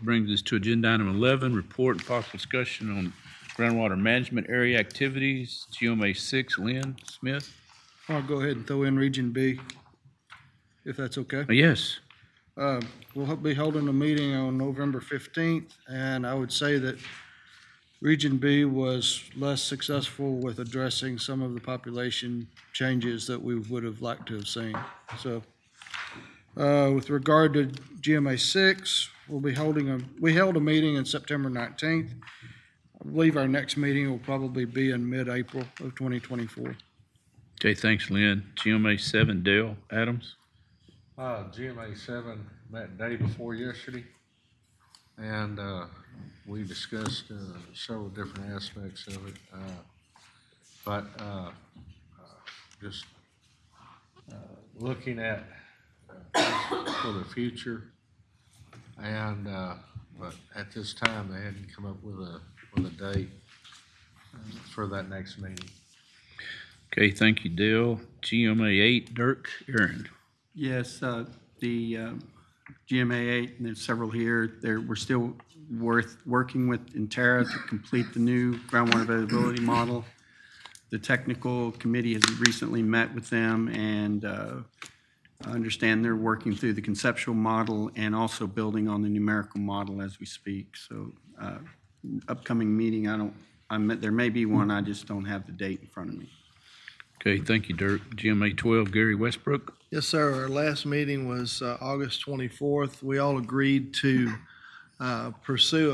brings us to agenda item 11, report and possible discussion on groundwater management area activities. GMA 6, Lynn Smith. I'll go ahead and throw in Region B, if that's okay. Yes. We'll be holding a meeting on November 15th, and I would say that Region B was less successful with addressing some of the population changes that we would have liked to have seen. So with regard to GMA 6, we held a meeting on September 19th. I believe our next meeting will probably be in mid-April of 2024. Okay, thanks, Lynn. GMA 7, Dale Adams. GMA 7 met day before yesterday, and we discussed several different aspects of it, but just looking at for the future, and but at this time they hadn't come up with a date for that next meeting. Okay, thank you, Dale. GMA 8, Dirk Aaron. Yes, the GMA 8, and there's several here. We're still working with Intera to complete the new groundwater availability model. The technical committee has recently met with them, and I understand they're working through the conceptual model and also building on the numerical model as we speak. So upcoming meeting, there may be one, I just don't have the date in front of me. Okay, thank you, Dirk. GMA 12, Gary Westbrook. Yes, sir. Our last meeting was August 24th. We all agreed to pursue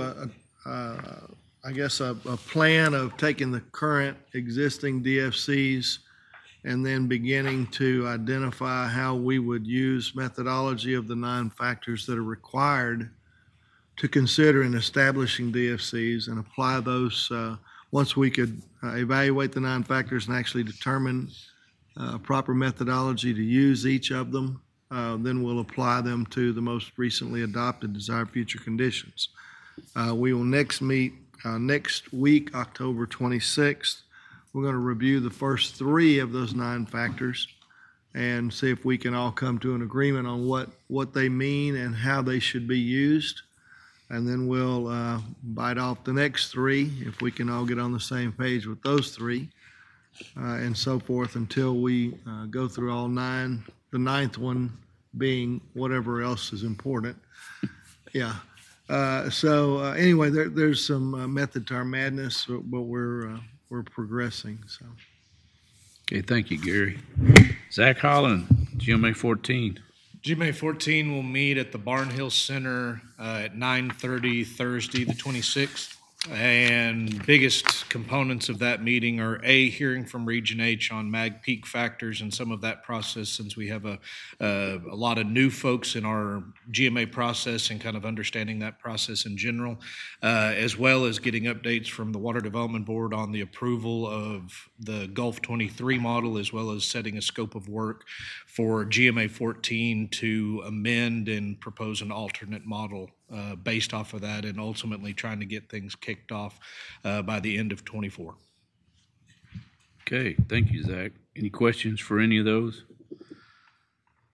a plan of taking the current existing DFCs and then beginning to identify how we would use methodology of the 9 factors that are required to consider in establishing DFCs and apply those once we could evaluate the 9 factors and actually determine proper methodology to use each of them, then we'll apply them to the most recently adopted desired future conditions. We will next meet next week, October 26th. We're going to review the first 3 of those 9 factors and see if we can all come to an agreement on what they mean and how they should be used. And then we'll bite off the next 3 if we can all get on the same page with those 3, and so forth until we go through all 9, the 9th one being whatever else is important. Yeah. Anyway, there's some method to our madness, but we're progressing. So. Okay, thank you, Gary. Zach Holland, GMA 14. GMA 14 will meet at the Barnhill Center at 9:30 Thursday, the 26th. And biggest components of that meeting are hearing from Region H on mag peak factors and some of that process, since we have a lot of new folks in our GMA process and kind of understanding that process in general, as well as getting updates from the Water Development Board on the approval of the Gulf 23 model, as well as setting a scope of work for GMA 14 to amend and propose an alternate model based off of that, and ultimately trying to get things kicked off by the end of 24. Okay, thank you, Zach. Any questions for any of those?